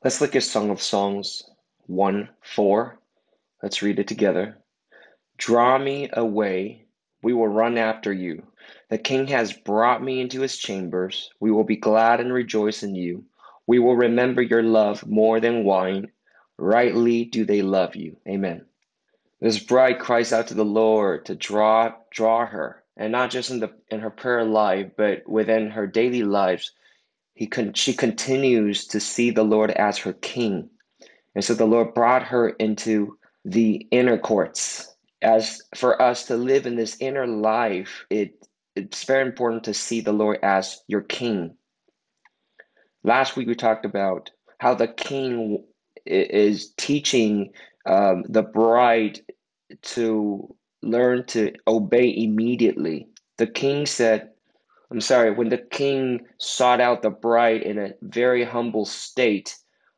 Let's look at Song of Songs 1:4. Let's read it together. Draw me away, we will run after you. The King has brought me into his chambers. We will be glad and rejoice in you. We will remember your love more than wine. Rightly do they love you. Amen. This bride cries out to the Lord to draw her, and not just in her prayer life, but within her daily lives. She continues to see the Lord as her king. And so the Lord brought her into the inner courts. As for us to live in this inner life, it's very important to see the Lord as your king. Last week we talked about how the king is teaching the bride to learn to obey immediately. The king said, I'm sorry, when the king sought out the bride in a very humble state,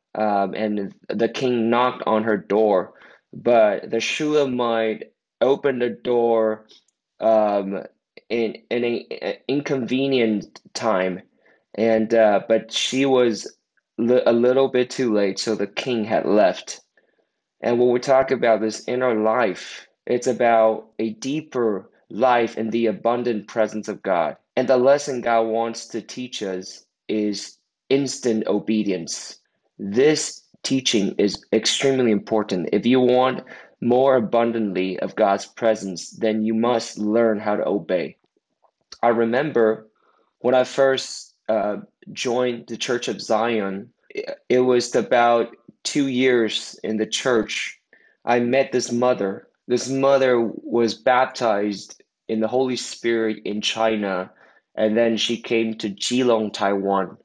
and the king knocked on her door, but the Shulamite opened the door um, in a inconvenient time, and but she was a little bit too late, so the king had left. And when we talk about this inner life, it's about a deeper life in the abundant presence of God. And the lesson God wants to teach us is instant obedience. This teaching is extremely important. If you want more abundantly of God's presence, then you must learn how to obey. I remember when I first joined the Church of Zion, it was about 2 years in the church. I met this mother. This mother was baptized in the Holy Spirit in China, and then she came to Geelong, Taiwan,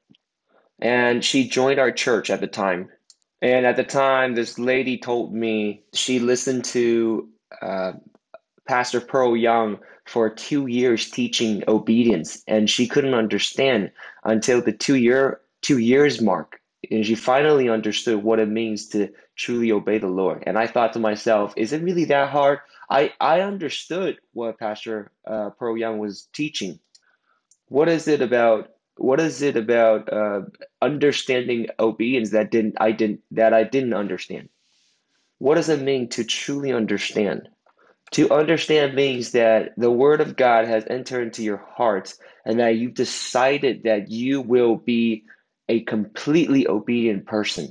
and she joined our church at the time. And at the time, this lady told me she listened to uh, Pastor Pearl Young for 2 years teaching obedience, and she couldn't understand until the 2 years mark, and she finally understood what it means to truly obey the Lord. And I thought to myself, is it really that hard? I understood what Pastor Pearl Young was teaching. What is it about? What is it about understanding obedience that I didn't understand? What does it mean to truly understand? To understand means that the Word of God has entered into your heart and that you've decided that you will be a completely obedient person.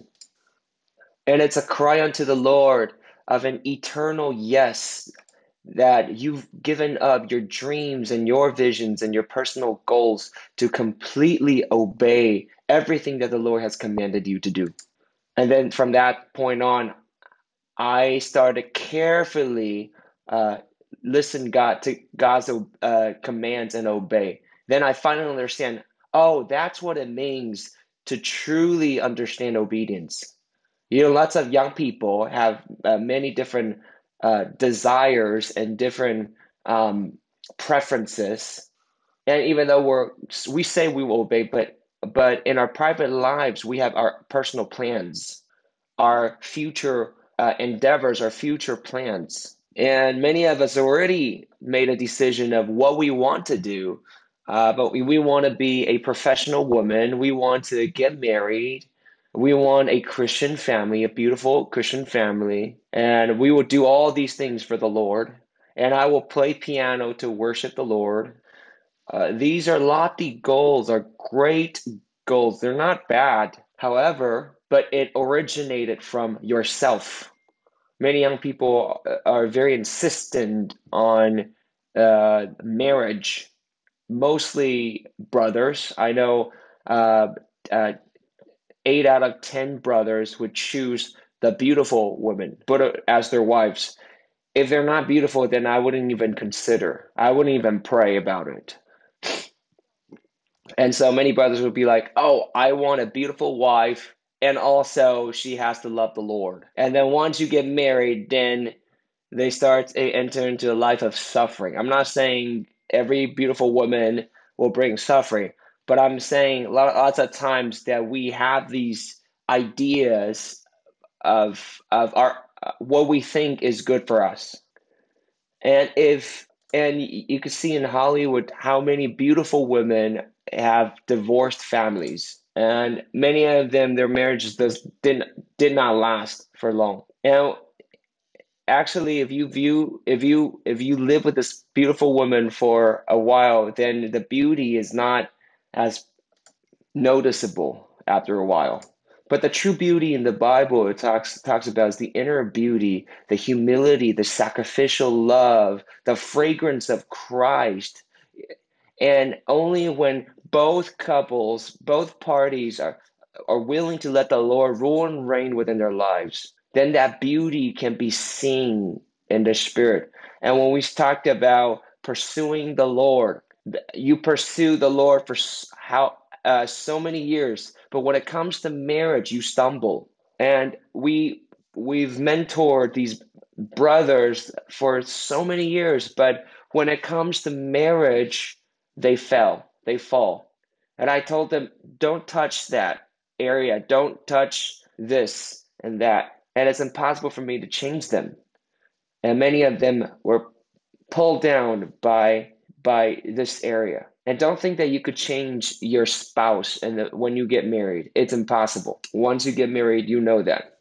And it's a cry unto the Lord of an eternal yes, that you've given up your dreams and your visions and your personal goals to completely obey everything that the Lord has commanded you to do. And then from that point on, I started carefully uh, listen God to God's commands and obey. Then I finally understand. Oh, that's what it means to truly understand obedience. Lots of young people have many different desires and different um, preferences, and even though we say we will obey, but in our private lives we have our personal plans, our future endeavors, our future plans. And many of us already made a decision of what we want to do. But we want to be a professional woman. We want to get married. We want a Christian family, a beautiful Christian family. And we will do all these things for the Lord. And I will play piano to worship the Lord. These are lofty goals, are great goals. They're not bad, however, but it originated from yourself. Many young people are very insistent on marriage, mostly brothers. I know uh, uh, 8 out of 10 brothers would choose the beautiful women, but as their wives. If they're not beautiful, then I wouldn't even consider. I wouldn't even pray about it. And so many brothers would be like, "Oh, I want a beautiful wife, and also she has to love the Lord." And then once you get married, then they start to enter into a life of suffering. I'm not saying every beautiful woman will bring suffering, but I'm saying lots of times that we have these ideas of our what we think is good for us. And if and you can see in Hollywood how many beautiful women have divorced families. and many of them, their marriages did not last for long. And actually, if you live with this beautiful woman for a while, then the beauty is not as noticeable after a while. But the true beauty in the Bible it talks about is the inner beauty, the humility, the sacrificial love, the fragrance of Christ. And only when both couples, both parties are willing to let the Lord rule and reign within their lives, then that beauty can be seen in the spirit. And when we talked about pursuing the Lord, you pursue the Lord for how so many years, but when it comes to marriage, you stumble. And we've mentored these brothers for so many years, but when it comes to marriage, they fall. And I told them, don't touch that area, don't touch this and that. And it's impossible for me to change them. And many of them were pulled down by this area. And don't think that you could change your spouse and when you get married. It's impossible. Once you get married, you know that.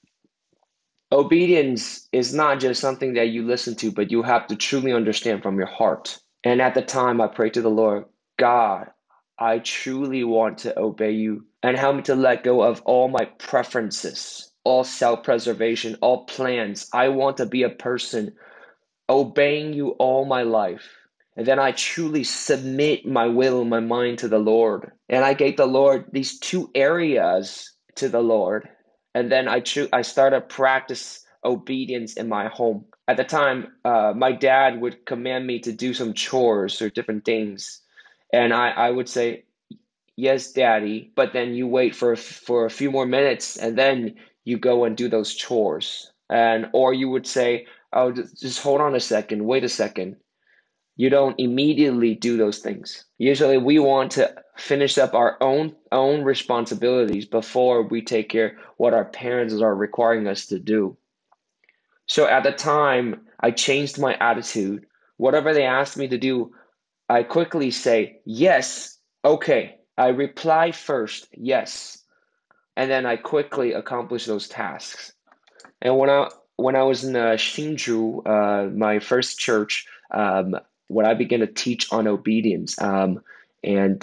Obedience is not just something that you listen to, but you have to truly understand from your heart. And at the time, I prayed to the Lord, God, I truly want to obey you and help me to let go of all my preferences, all self-preservation, all plans. I want to be a person obeying you all my life. And then I truly submit my will and my mind to the Lord. And I gave the Lord these two areas to the Lord. And then I started practice obedience in my home. At the time, my dad would command me to do some chores or different things. And I would say, yes, daddy, but then you wait for a few more minutes and then you go and do those chores. And or you would say, oh, just hold on a second, wait a second. You don't immediately do those things. Usually we want to finish up our own responsibilities before we take care what our parents are requiring us to do. So at the time, I changed my attitude. Whatever they asked me to do, I quickly say, yes, okay. I reply first, yes, and then I quickly accomplish those tasks. And when I was in Hsinchu, my first church, when I began to teach on obedience, and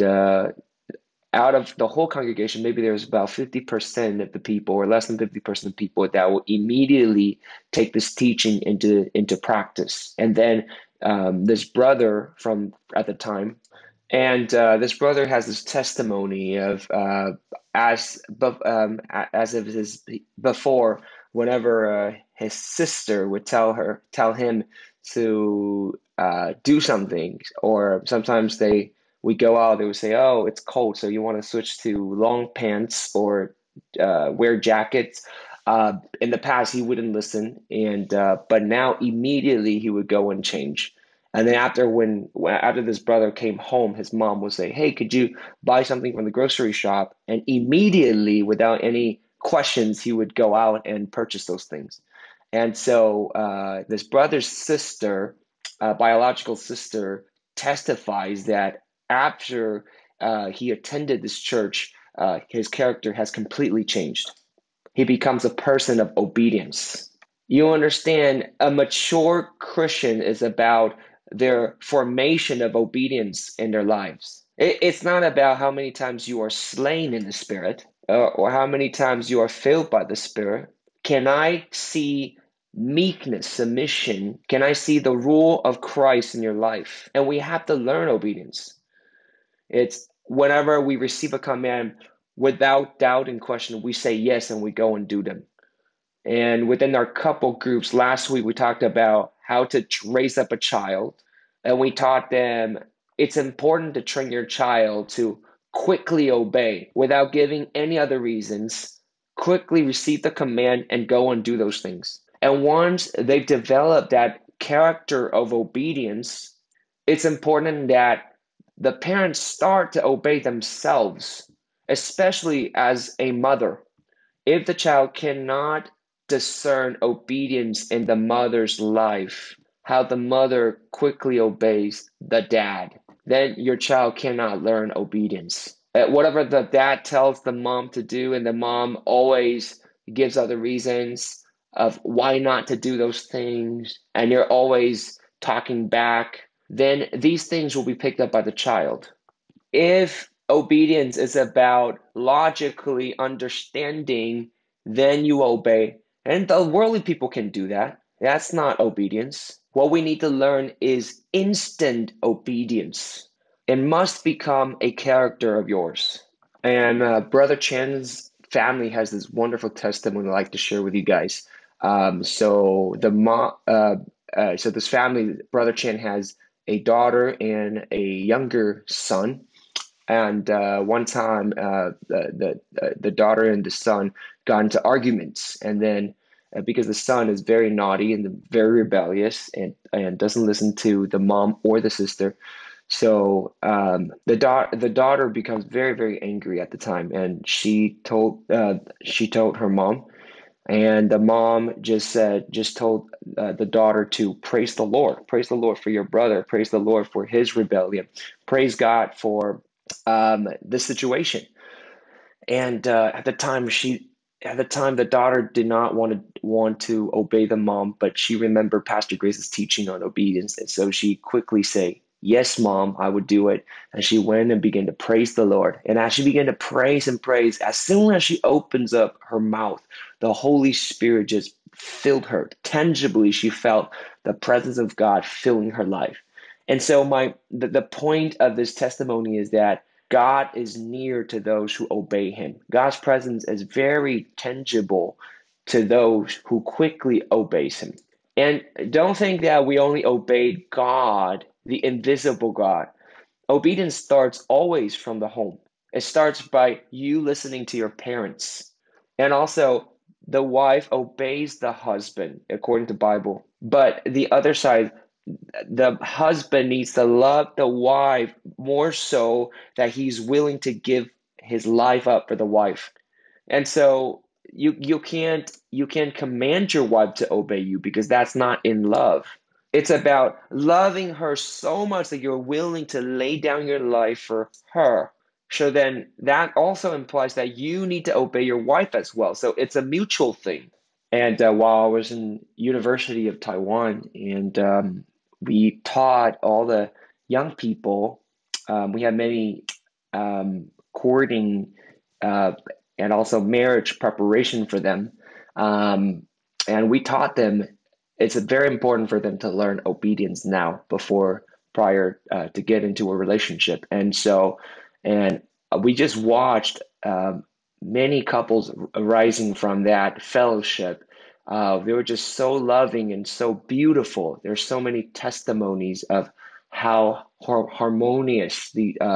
out of the whole congregation, maybe there was about 50% of the people, or less than 50% of people, that will immediately take this teaching into practice. And then this brother from at the time, and this brother has this testimony of as of his before, whenever his sister would tell him to do something, or sometimes we go out, they would say, "Oh, it's cold, so you want to switch to long pants or wear jackets." In the past, he wouldn't listen, and but now immediately he would go and change. And then after this brother came home, his mom would say, "Hey, could you buy something from the grocery shop?" And immediately, without any questions, he would go out and purchase those things. And so this brother's sister, biological sister, testifies that after he attended this church, his character has completely changed. He becomes a person of obedience. You understand, a mature Christian is about their formation of obedience in their lives. It's not about how many times you are slain in the Spirit or how many times you are filled by the Spirit. Can I see meekness, submission? Can I see the rule of Christ in your life? And we have to learn obedience. It's whenever we receive a command without doubt and question, we say yes and we go and do them. And within our couple groups, last week we talked about how to raise up a child. And we taught them it's important to train your child to quickly obey without giving any other reasons, quickly receive the command and go and do those things. And once they've developed that character of obedience, it's important that the parents start to obey themselves, especially as a mother. If the child cannot discern obedience in the mother's life, how the mother quickly obeys the dad, then your child cannot learn obedience. whatever the dad tells the mom to do, and the mom always gives other reasons of why not to do those things, and you're always talking back, then these things will be picked up by the child. If obedience is about logically understanding, then you obey. And the worldly people can do that. That's not obedience. What we need to learn is instant obedience. It must become a character of yours. And Brother Chan's family has this wonderful testimony I'd like to share with you guys. So this family, Brother Chan has a daughter and a younger son. And one time, the daughter and the son got into arguments, and then because the son is very naughty and very rebellious and doesn't listen to the mom or the sister, so the daughter becomes very very angry at the time, and she told her mom, and the mom just told the daughter to praise the Lord for your brother, praise the Lord for his rebellion, praise God for the situation. And at the time, the daughter did not want to obey the mom, but she remembered Pastor Grace's teaching on obedience, and so she quickly say, "Yes, mom, I would do it." And she went and began to praise the Lord. And as she began to praise and praise, as soon as she opens up her mouth, the Holy Spirit just filled her. Tangibly, she felt the presence of God filling her life. And so the point of this testimony is that God is near to those who obey him. God's presence is very tangible to those who quickly obeys him. And don't think that we only obeyed God, the invisible God. Obedience starts always from the home. It starts by you listening to your parents. And also the wife obeys the husband according to Bible. But the other side, the husband needs to love the wife more so that he's willing to give his life up for the wife. And so you can't command your wife to obey you because that's not in love. It's about loving her so much that you're willing to lay down your life for her. So then that also implies that you need to obey your wife as well. So it's a mutual thing. And while I was in University of Taiwan, and we taught all the young people, we had many courting uh, and also marriage preparation for them. Um, and we taught them it's very important for them to learn obedience now before prior to get into a relationship. And we just watched many couples arising from that fellowship. They were just so loving and so beautiful. There's so many testimonies of how harmonious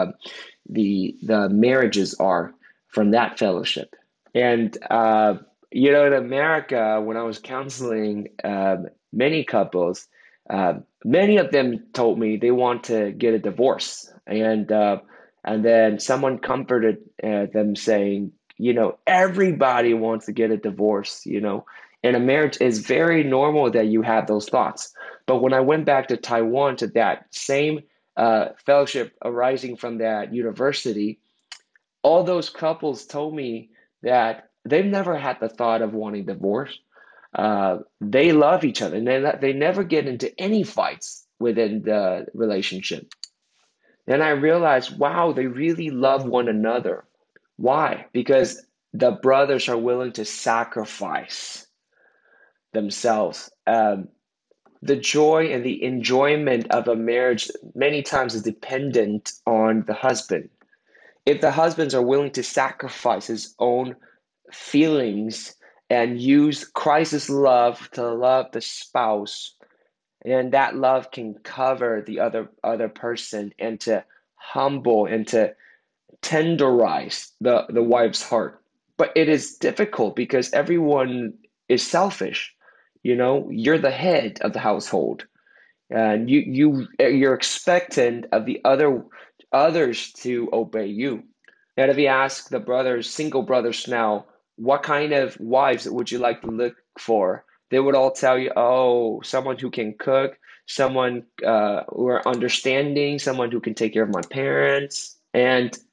the marriages are from that fellowship. And in America, when I was counseling many couples, many of them told me they want to get a divorce, and then someone comforted them saying, everybody wants to get a divorce, and a marriage is very normal that you have those thoughts. But when I went back to Taiwan to that same fellowship arising from that university, all those couples told me that they've never had the thought of wanting divorce. They love each other, and they never get into any fights within the relationship. And I realized, wow, they really love one another. Why? Because the brothers are willing to sacrifice themselves. The joy and the enjoyment of a marriage many times is dependent on the husband. If the husbands are willing to sacrifice his own feelings and use Christ's love to love the spouse, and that love can cover the other person and to humble and to tenderize the wife's heart. But it is difficult because everyone is selfish. You're the head of the household, and you're expectant of the others to obey you. And if you ask the brothers, single brothers now, what kind of wives would you like to look for? They would all tell you, oh, someone who can cook, someone who are understanding, someone who can take care of my parents. And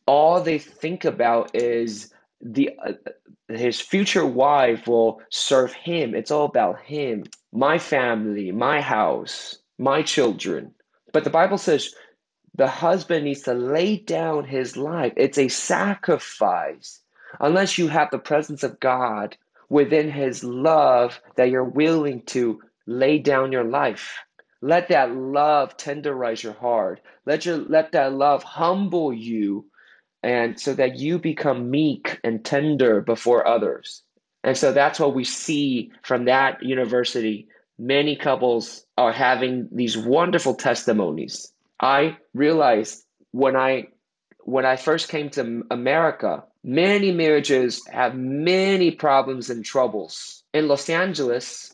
all they think about is the his future wife will serve him. It's all about him, my family, my house, my children. But the Bible says the husband needs to lay down his life. It's a sacrifice. Unless you have the presence of God within his love that you're willing to lay down your life. Let that love tenderize your heart. Let that love humble you, and so that you become meek and tender before others. And so that's what we see from that university. Many couples are having these wonderful testimonies. I realized when I first came to America, many marriages have many problems and troubles. In Los Angeles,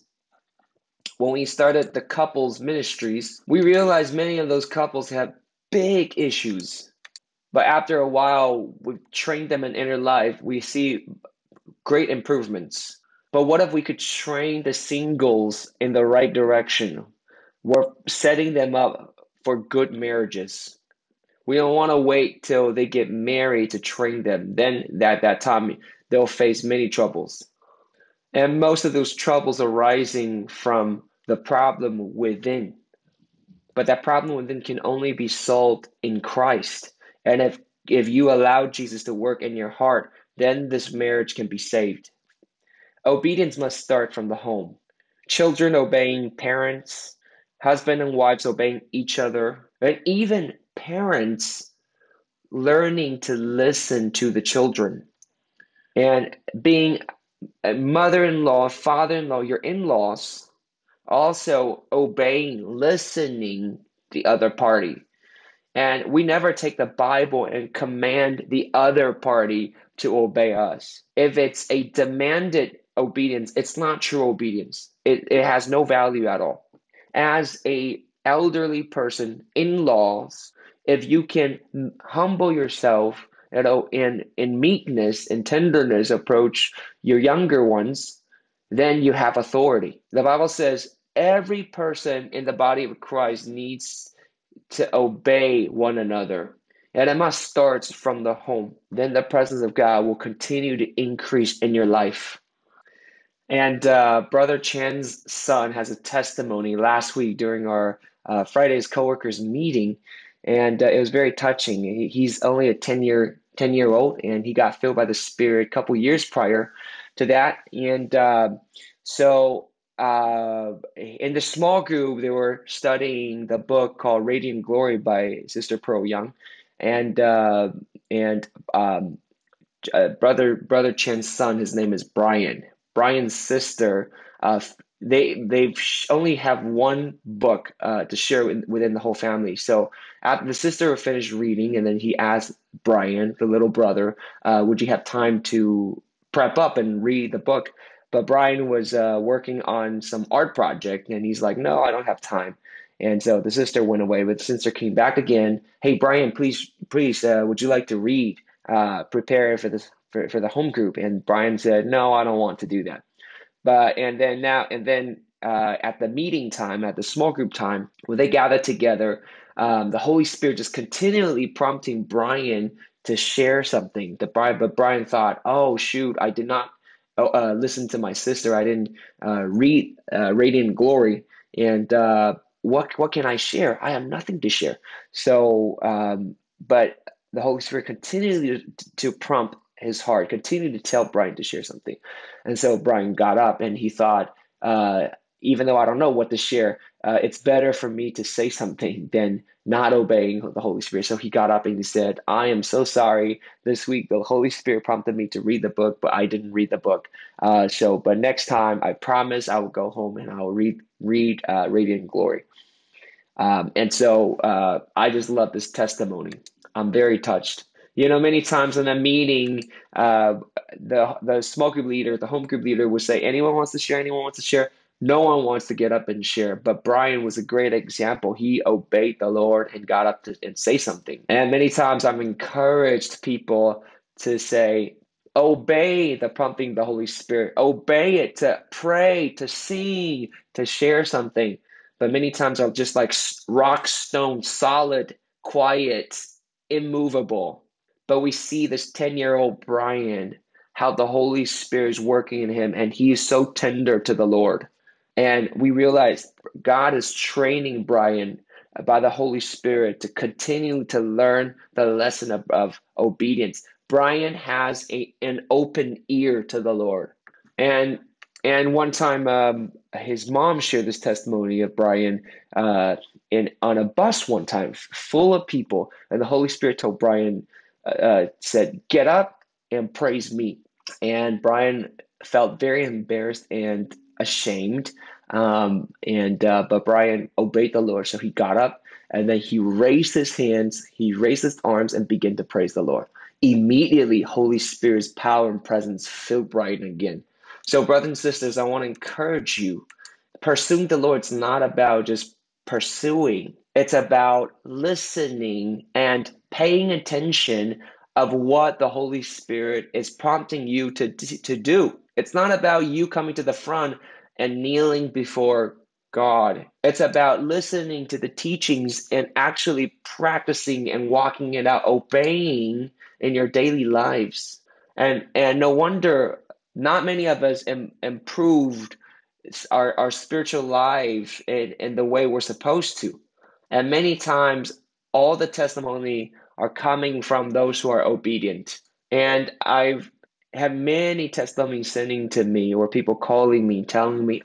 when we started the couples ministries, we realized many of those couples have big issues. But after a while, we've trained them in inner life. We see great improvements. But what if we could train the singles in the right direction? We're setting them up for good marriages. We don't want to wait till they get married to train them. Then at that time, they'll face many troubles. And most of those troubles arising from the problem within. But that problem within can only be solved in Christ. And if you allow Jesus to work in your heart, then this marriage can be saved. Obedience must start from the home. Children obeying parents, husband and wives obeying each other, and even parents learning to listen to the children. And being a mother-in-law, father-in-law, your in-laws, also obeying, listening the other party. And we never take the Bible and command the other party to obey us. If it's a demanded obedience, it's not true obedience. It has no value at all. As a elderly person, in-laws, if you can humble yourself, in meekness and tenderness approach your younger ones, then you have authority. The Bible says every person in the body of Christ needs to obey one another. And it must start from the home. Then the presence of God will continue to increase in your life. And Brother Chan's son has a testimony last week during our Friday's coworkers meeting, and it was very touching. He's only a 10-year old, and he got filled by the Spirit a couple years prior to that. And so in the small group, they were studying the book called Radiant Glory by Sister Pearl Young, and and um, brother Chen's son, his name is Brian. Brian's sister, they only have one book to share within the whole family. So after the sister finished reading, and then he asked Brian, the little brother, would you have time to prep up and read the book? But Brian was working on some art project, and he's like, no, I don't have time. And so the sister went away, but the sister came back again. Hey, Brian, please, would you like to read? Prepare for this for the home group. And Brian said, no, I don't want to do that. But and then at the meeting time, at the small group time, when they gathered together, the Holy Spirit just continually prompting Brian to share something. But Brian thought, oh shoot, I did not listen to my sister. I didn't read Radiant Glory, and what can I share? I have nothing to share. So, but the Holy Spirit continued to prompt his heart, continued to tell Brian to share something. And so Brian got up and he thought, even though I don't know what to share, it's better for me to say something than not obeying the Holy Spirit. So he got up and he said, I am so sorry. This week, the Holy Spirit prompted me to read the book, but I didn't read the book. But next time, I promise I will go home and I will read Radiant Glory. And so I just love this testimony. I'm very touched. Many times in a meeting, the small group leader, the home group leader would say, anyone wants to share, anyone wants to share. No one wants to get up and share. But Brian was a great example. He obeyed the Lord and got up and say something. And many times I've encouraged people to say, obey the prompting of the Holy Spirit. Obey it to pray, to sing, to share something. But many times I'm just like rock stone, solid, quiet, immovable. but we see this 10-year-old Brian, how the Holy Spirit is working in him, and he is so tender to the Lord. And we realize God is training Brian by the Holy Spirit to continue to learn the lesson of obedience. Brian has an open ear to the Lord. And and one time, his mom shared this testimony of Brian in on a bus one time, full of people, and the Holy Spirit told Brian, said, "Get up and praise me." And Brian felt very embarrassed and ashamed. But Brian obeyed the Lord, so he got up and then he raised his hands, he raised his arms, and began to praise the Lord. Immediately, Holy Spirit's power and presence filled Brian again. So, brothers and sisters, I want to encourage you. Pursuing the Lord is not about just pursuing. It's about listening and paying attention of what the Holy Spirit is prompting you to do. It's not about you coming to the front and kneeling before God. It's about listening to the teachings and actually practicing and walking it out, obeying in your daily lives. And no wonder not many of us improved our spiritual life in the way we're supposed to. And many times, all the testimony are coming from those who are obedient. And I've had many testimonies sending to me, or people calling me, telling me,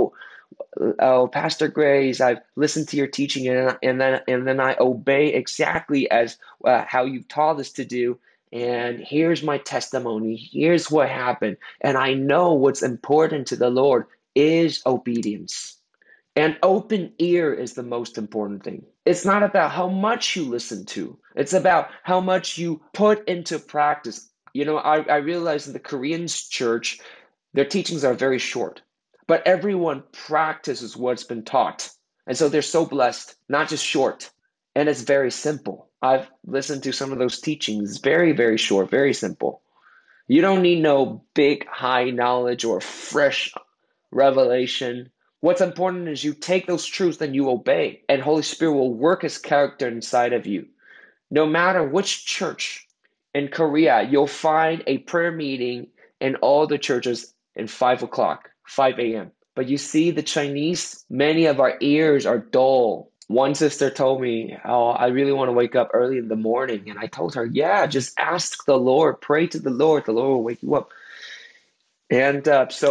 "Oh, Pastor Grace, I've listened to your teaching, and then I obey exactly as how you taught us to do. And here's my testimony. Here's what happened. And I know what's important to the Lord is obedience. An open ear is the most important thing. It's not about how much you listen to, it's about how much you put into practice. I realize in the Korean church, their teachings are very short, but everyone practices what's been taught. And so they're so blessed, not just short. And it's very simple. I've listened to some of those teachings, very, very short, very simple. You don't need no big, high knowledge or fresh revelation. What's important is you take those truths and you obey, and Holy Spirit will work His character inside of you. No matter which church in Korea, you'll find a prayer meeting in all the churches in 5 o'clock, 5 a.m. But you see, the Chinese, many of our ears are dull. One sister told me, "Oh, I really want to wake up early in the morning." And I told her, "Yeah, just ask the Lord, pray to the Lord will wake you up." And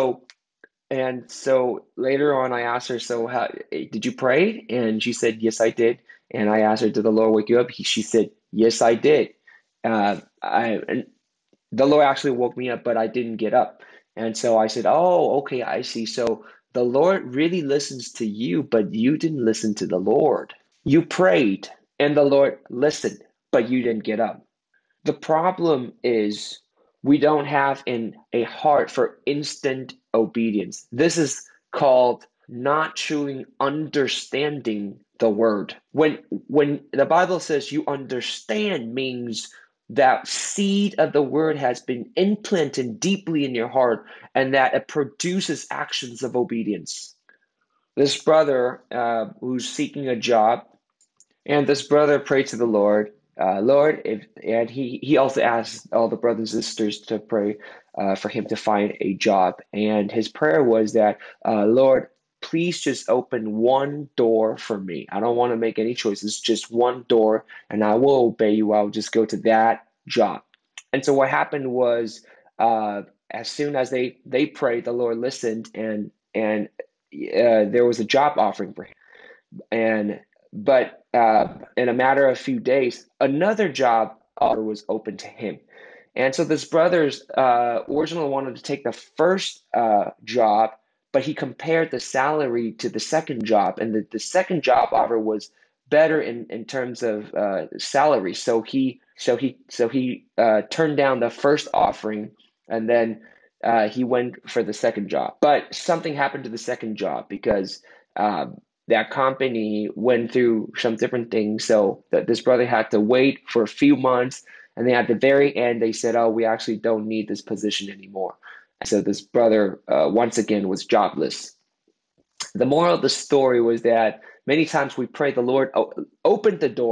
so later on, I asked her, "So, did you pray?" And she said, "Yes, I did." And I asked her, "Did the Lord wake you up?" She said, "Yes, I did." And the Lord actually woke me up, but I didn't get up. And so I said, "Oh, okay, I see. So the Lord really listens to you, but you didn't listen to the Lord. You prayed, and the Lord listened, but you didn't get up." The problem is we don't have a heart for instant obedience. This is called not truly understanding the word. When the Bible says you understand means that seed of the word has been implanted deeply in your heart and that it produces actions of obedience. This brother who's seeking a job, and this brother prayed to the Lord, Lord, and he also asked all the brothers and sisters to pray for him to find a job. And his prayer was that, Lord, please just open one door for me. I don't want to make any choices, just one door, and I will obey you. I'll just go to that job. And so what happened was, as soon as they prayed, the Lord listened, and there was a job offering for him. And but in a matter of a few days, another job offer was open to him. And so this brother's originally wanted to take the first job, but he compared the salary to the second job, and the second job offer was better in terms of salary. So he turned down the first offering, and then he went for the second job. But something happened to the second job because that company went through some different things. So this brother had to wait for a few months, and then at the very end, they said, "Oh, we actually don't need this position anymore." And so this brother, once again, was jobless. The moral of the story was that many times we pray the Lord open the doors,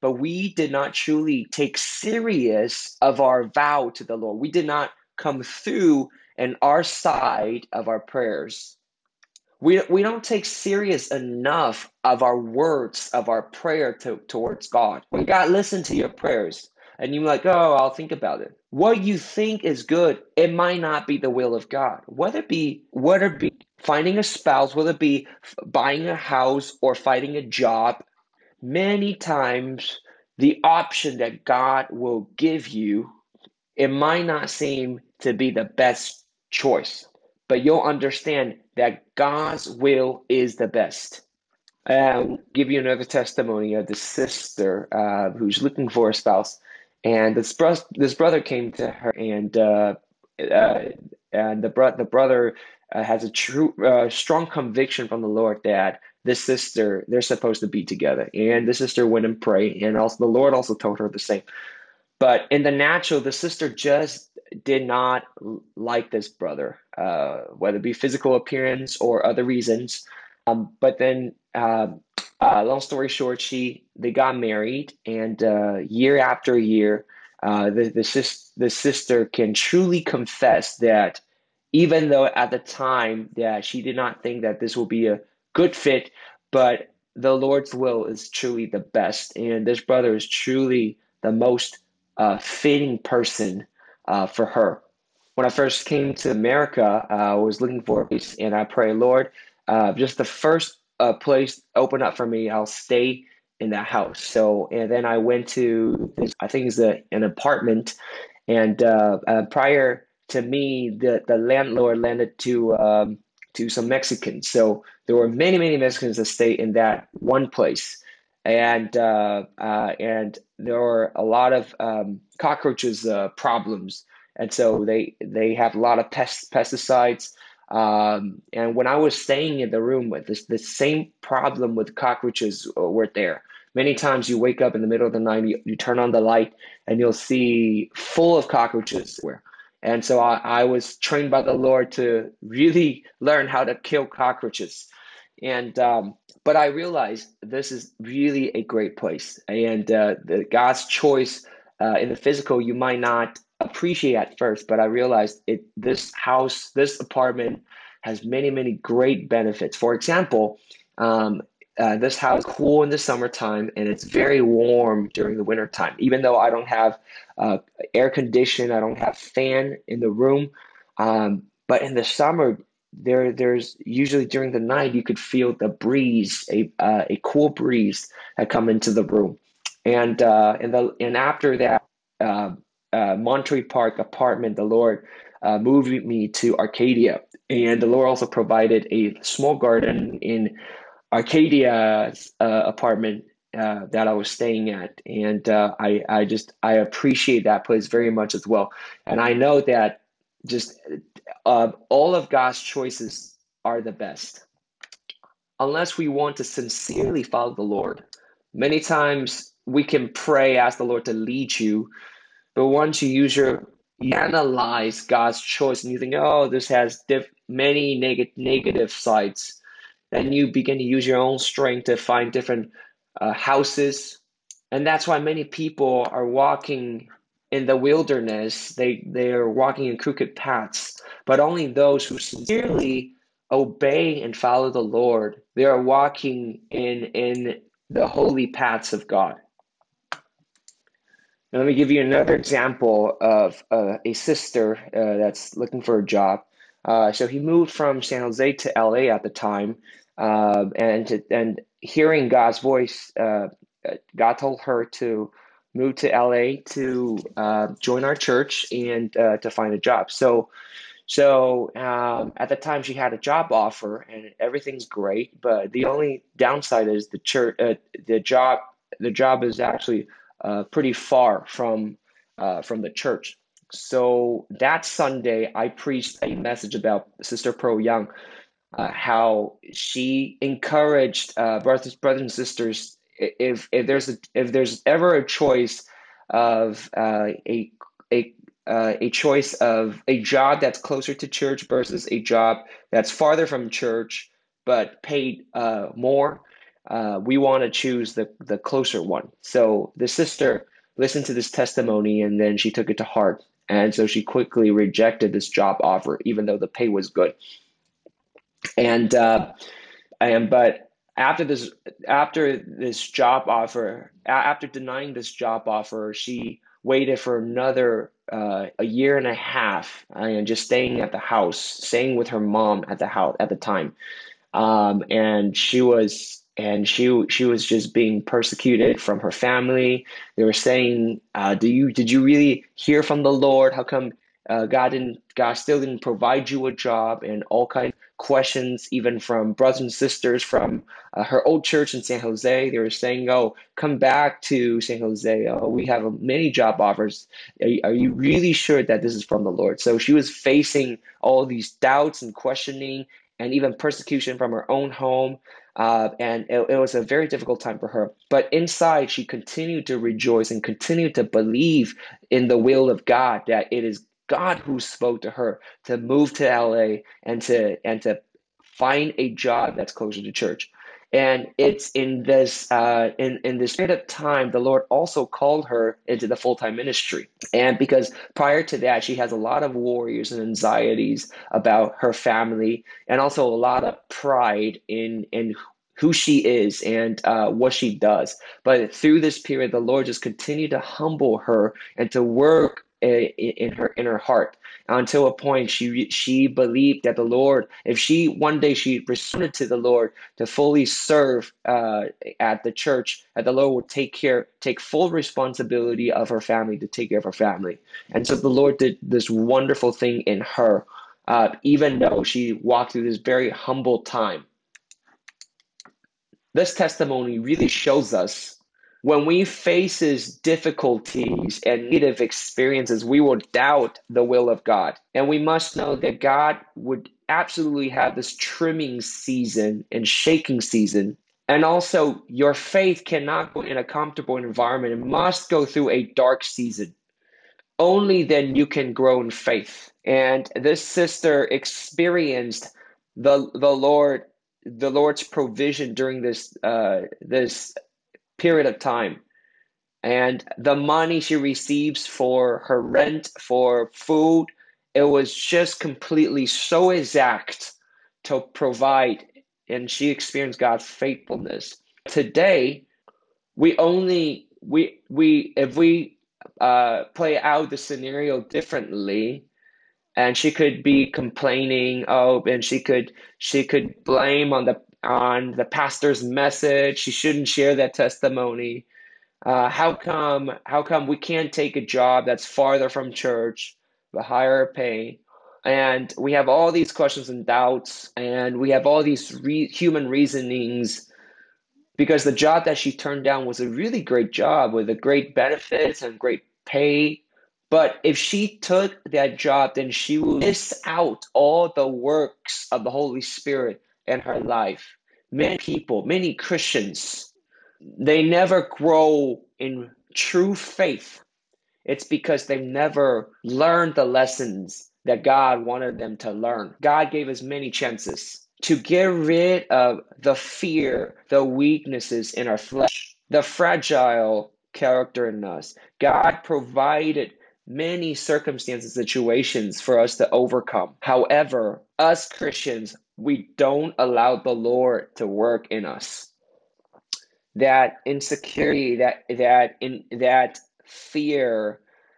but we did not truly take serious of our vow to the Lord. We did not come through in our side of our prayers. We don't take serious enough of our words of our prayer towards God. When God listens to your prayers and you're like, oh, I'll think about it. What you think is good, it might not be the will of God. Whether it be finding a spouse, whether it be buying a house or finding a job, many times the option that God will give you, it might not seem to be the best choice, but you'll understand that God's will is the best. I'll give you another testimony of the sister who's looking for a spouse, and this brother came to her, uh, and the brother has a true strong conviction from the Lord that this sister they're supposed to be together, and the sister went and prayed, and also the Lord also told her the same. But in the natural, the sister just did not like this brother, whether it be physical appearance or other reasons. But then, long story short, they got married, and year after year, the sister can truly confess that even though at the time that she did not think that this will be a good fit, but the Lord's will is truly the best, and this brother is truly the most fitting person for her. When I first came to America, I was looking for a place, and I pray, Lord, just the first place open up for me, I'll stay in that house. So, and then I went to this, I think it's an apartment, and prior to me, the landlord lended to some Mexicans. So there were many Mexicans that stayed in that one place, and there were a lot of cockroaches problems, and so they have a lot of pesticides. And when I was staying in the room with this, the same problem with cockroaches were there. Many times you wake up in the middle of the night, you turn on the light, and you'll see full of cockroaches everywhere. And so I was trained by the Lord to really learn how to kill cockroaches. And but I realized this is really a great place, and God's choice in the physical you might not appreciate at first, but I realized it. This house, this apartment, has many great benefits. For example, um, this house is cool in the summertime, and it's very warm during the wintertime. Even though I don't have uh, air condition, I don't have fan in the room, but in the summer there's usually during the night you could feel the breeze, a cool breeze that come into the room, and after that uh, Monterey Park apartment, the Lord moved me to Arcadia, and the Lord also provided a small garden in Arcadia's apartment that I was staying at, and I appreciate that place very much as well, and I know that just all of God's choices are the best, unless we want to sincerely follow the Lord. Many times we can pray, ask the Lord to lead you, but once you analyze God's choice and you think, oh, this has many negative sides, then you begin to use your own strength to find different houses. And that's why many people are walking in the wilderness. They're walking in crooked paths, but only those who sincerely obey and follow the Lord, they are walking in the holy paths of God. Now, let me give you another example of a sister that's looking for a job. So he moved from San Jose to LA at the time, and hearing God's voice, God told her to move to LA to join our church and to find a job. So at the time, she had a job offer, and everything's great. But the only downside is the church, the job, the job is actually pretty far from the church. So that Sunday, I preached a message about Sister Pro Young, how she encouraged brothers and sisters. If there's ever a choice of a a choice of a job that's closer to church versus a job that's farther from church but paid more. we want to choose the closer one. So the sister listened to this testimony and then she took it to heart. And so she quickly rejected this job offer, even though the pay was good. And but after this job offer, after denying this job offer, she waited for another a year and a half and just staying at the house, staying with her mom at the house at the time. And she was just being persecuted from her family. They were saying, did you really hear from the Lord? How come God still didn't provide you a job?" And all kinds of questions, even from brothers and sisters from her old church in San Jose. They were saying, "Oh, come back to San Jose. Oh, we have many job offers. Are you really sure that this is from the Lord?" So she was facing all these doubts and questioning and even persecution from her own home. And it was a very difficult time for her. But inside, she continued to rejoice and continued to believe in the will of God, that it is God who spoke to her to move to LA and to find a job that's closer to church. And it's in this period of time, the Lord also called her into the full-time ministry. And because prior to that, she has a lot of worries and anxieties about her family, and also a lot of pride in who she is and what she does. But through this period, the Lord just continued to humble her and to work in her heart until a point she believed that the Lord, if she one day she responded to the Lord to fully serve at the church, that the Lord would take full responsibility of her family, to take care of her family. And so the Lord did this wonderful thing in her, even though she walked through this very humble time. This testimony really shows us when we faces difficulties and negative experiences, we will doubt the will of God. And we must know that God would absolutely have this trimming season and shaking season. And also, your faith cannot go in a comfortable environment. It must go through a dark season. Only then you can grow in faith. And this sister experienced the Lord's provision during this period of time. And the money she receives for her rent, for food, it was just completely so exact to provide. And she experienced God's faithfulness. Today, we only we if we play out the scenario differently, and she could be complaining, oh, and she could blame on the pastor's message. She shouldn't share that testimony. How come we can't take a job that's farther from church, the higher pay? And we have all these questions and doubts, and we have all these human reasonings, because the job that she turned down was a really great job with a great benefits and great pay. But if she took that job, then she would miss out all the works of the Holy Spirit in her life. Many people, many Christians, they never grow in true faith. It's because they've never learned the lessons that God wanted them to learn. God gave us many chances to get rid of the fear, the weaknesses in our flesh, the fragile character in us. God provided many circumstances, situations for us to overcome. However, us Christians, we don't allow the Lord to work in us. That insecurity, that fear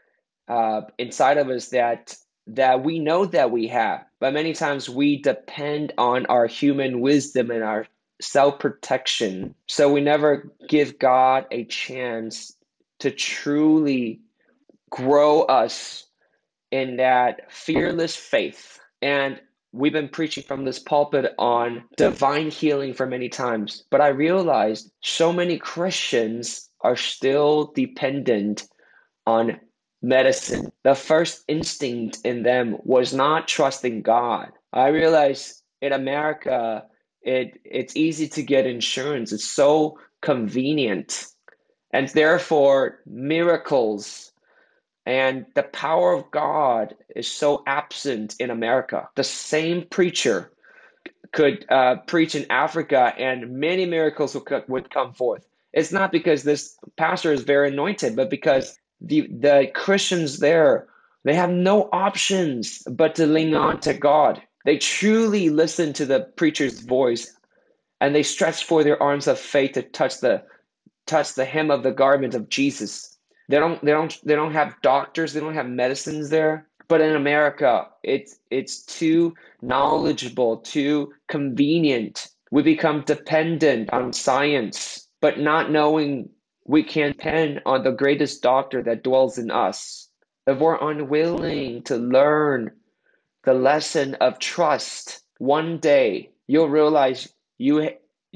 inside of us, that we know that we have, but many times we depend on our human wisdom and our self-protection. So we never give God a chance to truly grow us in that fearless faith. And we've been preaching from this pulpit on divine healing for many times, but I realized so many Christians are still dependent on medicine. The first instinct in them was not trusting God. I realized in America, it's easy to get insurance. It's so convenient. And therefore, miracles and the power of God is so absent in America. The same preacher could preach in Africa and many miracles would come forth. It's not because this pastor is very anointed, but because the Christians there, they have no options but to lean on to God. They truly listen to the preacher's voice and they stretch forth their arms of faith to touch the hem of the garment of Jesus. They don't have doctors, they don't have medicines there. But in America, it's too knowledgeable, too convenient. We become dependent on science, but not knowing we can depend on the greatest doctor that dwells in us. If we're unwilling to learn the lesson of trust, one day you'll realize you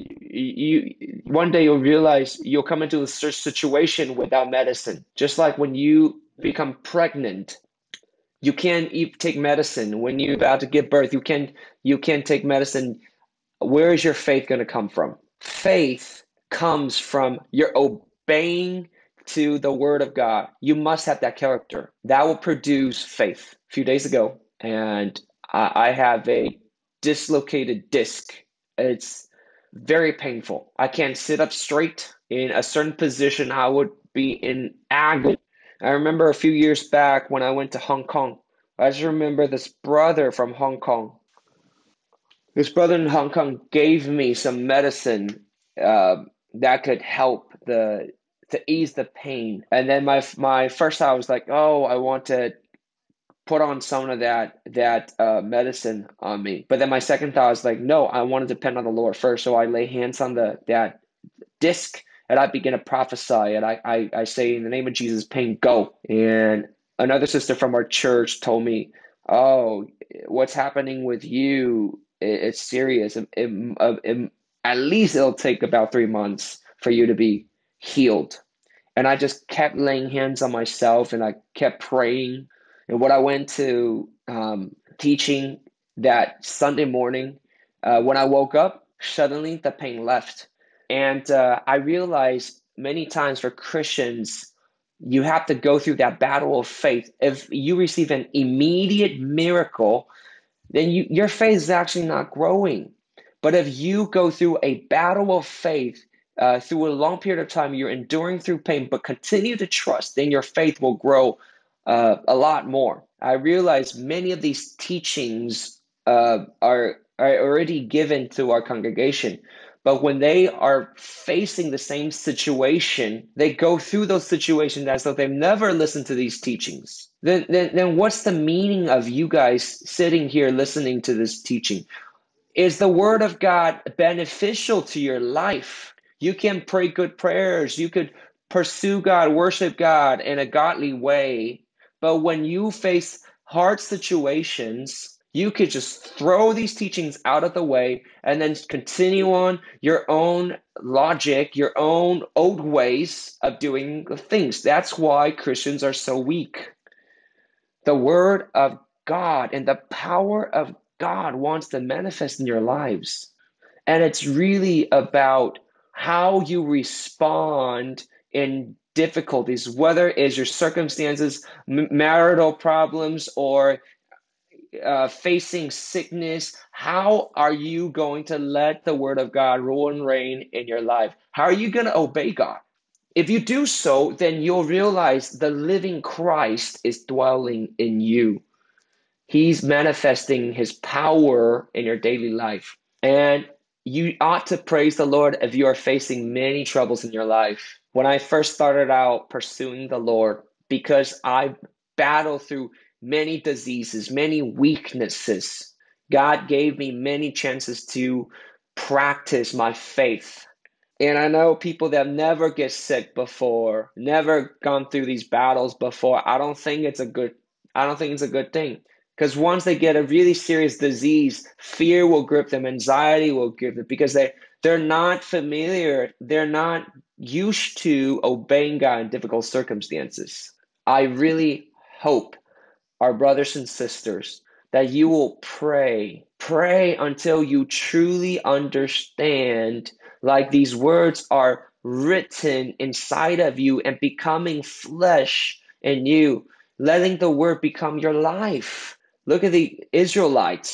one day you'll realize you'll come into a situation without medicine. Just like when you become pregnant, you can't take medicine. When you're about to give birth, you can't take medicine. Where is your faith going to come from? Faith comes from your obeying to the word of God. You must have that character. That will produce faith. A few days ago, and I have a dislocated disc. It's very painful. I can't sit up straight. In a certain position, I would be in agony. I remember a few years back when I went to Hong Kong. I just remember this brother from Hong Kong. This brother in Hong Kong gave me some medicine that could help the to ease the pain. And then my first thought was like, oh, I want to put on some of that medicine on me. But then my second thought was like, no, I want to depend on the Lord first. So I lay hands on the that disc and I begin to prophesy and I say in the name of Jesus, pain go. And another sister from our church told me, oh, what's happening with you? It's serious. At least it'll take about 3 months for you to be healed. And I just kept laying hands on myself and I kept praying. And when I went to teaching that Sunday morning, when I woke up, suddenly the pain left. And I realized many times for Christians, you have to go through that battle of faith. If you receive an immediate miracle, then your faith is actually not growing. But if you go through a battle of faith, through a long period of time, you're enduring through pain, but continue to trust, then your faith will grow a lot more. I realize many of these teachings are already given to our congregation, but when they are facing the same situation, they go through those situations as though they've never listened to these teachings. Then what's the meaning of you guys sitting here listening to this teaching? Is the word of God beneficial to your life? You can pray good prayers. You could pursue God, worship God in a godly way. But when you face hard situations, you could just throw these teachings out of the way and then continue on your own logic, your own old ways of doing things. That's why Christians are so weak. The word of God and the power of God wants to manifest in your lives. And it's really about how you respond in difficulties, whether it's your circumstances, marital problems, or facing sickness. How are you going to let the word of God rule and reign in your life? How are you going to obey God? If you do so, then you'll realize the living Christ is dwelling in you. He's manifesting his power in your daily life. And you ought to praise the Lord if you are facing many troubles in your life. When I first started out pursuing the Lord, because I battled through many diseases, many weaknesses, God gave me many chances to practice my faith. And I know people that never get sick before, never gone through these battles before. I don't think it's a good thing. Because once they get a really serious disease, fear will grip them, anxiety will grip them because they're not familiar, they're not used to obeying God in difficult circumstances. I really hope our brothers and sisters, that you will pray. Pray until you truly understand, like these words are written inside of you and becoming flesh in you, letting the word become your life. Look at the Israelites.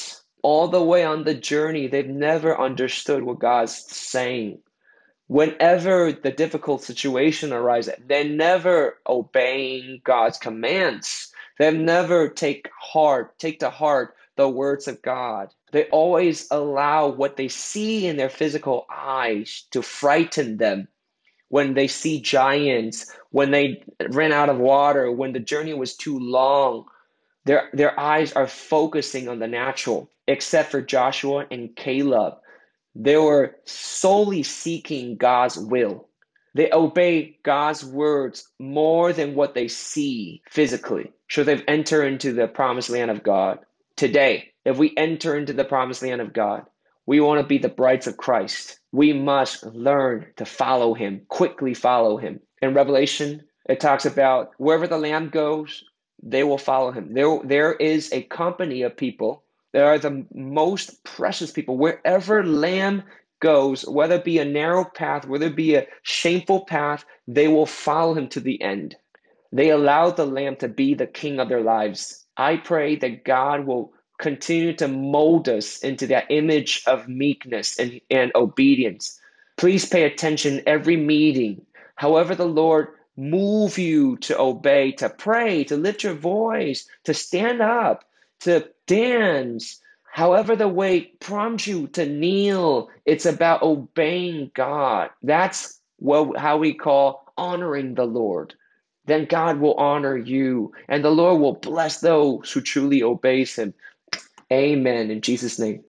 all the way on the journey, they've never understood what God's saying. Whenever the difficult situation arises, they're never obeying God's commands. They've never take to heart the words of God. They always allow what they see in their physical eyes to frighten them. When they see giants, when they ran out of water, when the journey was too long, their eyes are focusing on the natural, except for Joshua and Caleb. They were solely seeking God's will. They obey God's words more than what they see physically. So they've entered into the promised land of God. Today, if we enter into the promised land of God, we want to be the brides of Christ. We must learn to follow him, quickly follow him. In Revelation, it talks about wherever the Lamb goes, they will follow him. There is a company of people. They are the most precious people. Wherever Lamb goes, whether it be a narrow path, whether it be a shameful path, they will follow him to the end. They allow the Lamb to be the king of their lives. I pray that God will continue to mold us into that image of meekness and obedience. Please pay attention every meeting. However, the Lord move you to obey, to pray, to lift your voice, to stand up, to dance. However, the way prompts you to kneel, it's about obeying God. That's how we call honoring the Lord. Then God will honor you, and the Lord will bless those who truly obeys him. Amen. In Jesus' name.